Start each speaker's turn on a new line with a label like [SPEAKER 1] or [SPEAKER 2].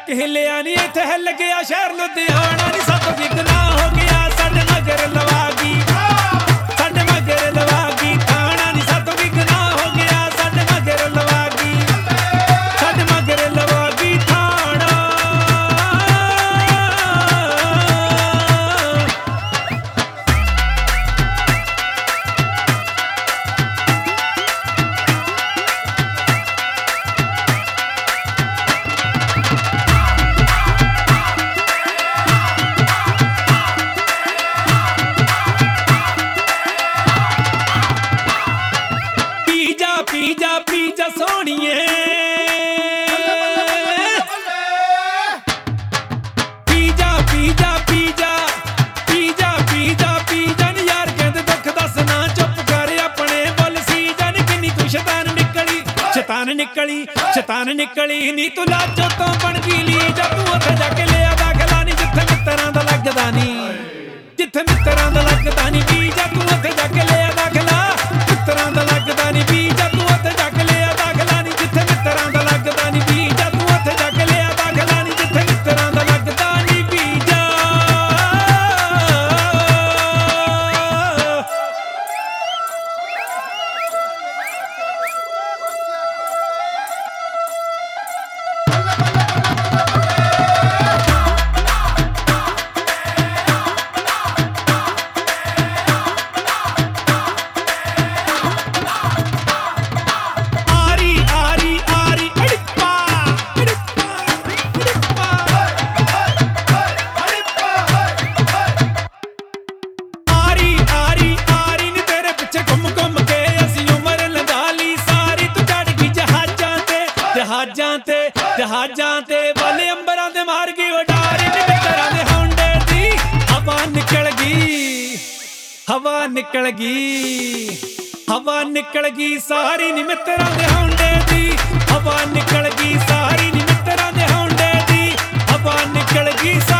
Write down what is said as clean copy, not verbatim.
[SPEAKER 1] ਤੱਕ ਹਿੱਲਿਆ ਨੀ ਇੱਥੇ ਹਿੱਲ ਗਿਆ ਸ਼ਹਿਰ ਲੁਧਿਆਣਾ ਨੀ ਸਭ ਵਿਕਣਾ ਹੋ ਗਿਆ ਸਾਡੇ ਮਗਰ ਲਵਾ ਗਈ ਸਾਡੇ ਮਗਰ ਲਵਾ ਗਈ ਥਾਣਾ ਨੀ ਸਭ ਵਿਕਣਾ ਹੋ ਗਿਆ ਸਾਡੇ ਮਗਰ ਲਵਾ ਗਈ ਸਾਡੇ ਮਗਰ ਲਵਾ ਗਈ ਥਾਣਾ ਪੀਜਾ ਸੋਹਣੀਏ ਪੀਜਾ ਨੀ ਯਾਰ ਕਹਿੰਦੇ ਦੁੱਖ ਦੱਸਣਾ ਚੁੱਪ ਕਰ ਆਪਣੇ ਬੁੱਲ ਸੀ ਜਾਨ ਕਿੰਨੀ ਤੂੰ ਸ਼ੈਤਾਨ ਨਿਕਲੀ ਨੀ ਤੂੰ ਲਾਜੋ ਤੋਂ ਬਣ ਗਈ ਲੀ ਜਦ ਤੂੰ ਉੱਥੇ ਜਾ ਕੇ ਲਿਆ ਦਾਖਲਾ ਨੀ ਜਿੱਥੇ ਮਿੱਤਰਾਂ ਦਾ ਲੱਗਦਾ ਨੀ ਜਿੱਥੇ ਮਿੱਤਰਾਂ ਦਾ ਲੱਗਦਾ ਨੀ ਪੀਜਾ ਤੂੰ ਉੱਥੇ ਜਾ ਕੇ ਲਿਆ ਦਾਖਲਾ ਮਿੱਤਰਾਂ ਦਾ ਲੱਗਦਾ ਨੀ ਪੀਜਾ ਤੂੰ ਉੱਥੇ ਜਾ ਕੇ ਲਿਆ ਦਾਖਲਾ ਨੀ ਜਿੱਥੇ ਮਿੱਤਰਾਂ ਦਾ ਲੱਗਦਾ ਨੀ ਪੀਜਾ ਤੂੰ ਉੱਥੇ ਜਾ ਕੇ ਲਿਆ ਦਾਖਲਾ ਨੀ ਜਿੱਥੇ ਮਿੱਤਰਾਂ ਦਾ ਲੱਗਦਾ ਨੀ ਪੀਜਾ ਜਹਾਜ਼ਾਂ ਤੇ ਵਾਲੇ ਅੰਬਰਾਂ ਦੇ ਮਾਰ ਗਈ ਉਡਾਰੀ ਨੀ ਮਿੱਤਰਾਂ ਦੇ ਹੌਂਡੇ ਦੀ ਹਵਾ ਨਿਕਲ ਗਈ ਸਾਰੀ ਨੀ ਮਿੱਤਰਾਂ ਦੇ ਹੌਂਡੇ ਦੀ ਹਵਾ ਨਿਕਲ ਗਈ ਸਾਰੀ ਨੀ ਮਿੱਤਰਾਂ ਦੇ ਹੌਂਡੇ ਦੀ ਹਵਾ ਨਿਕਲ ਗਈ